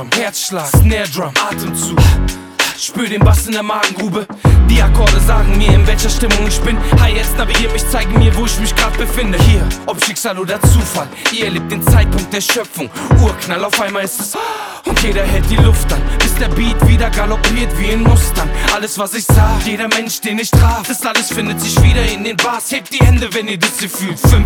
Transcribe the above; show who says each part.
Speaker 1: Kickdrum, Herzschlag, Snare Drum, Atemzug. Spür den Bass in der Magengrube. Die Akkorde sagen mir, in welcher Stimmung ich bin. Hi, jetzt navigier mich, zeigen mir, wo ich mich grad befinde. Hier, ob Schicksal oder Zufall, ihr erlebt den Zeitpunkt der Schöpfung. Urknall, auf einmal ist es und jeder hält die Luft an, bis der Beat wieder galoppiert wie in Mustern. Alles, was ich sag, jeder Mensch, den ich traf, das alles findet sich wieder in den Bars. Hebt die Hände, wenn ihr das hier fühlt.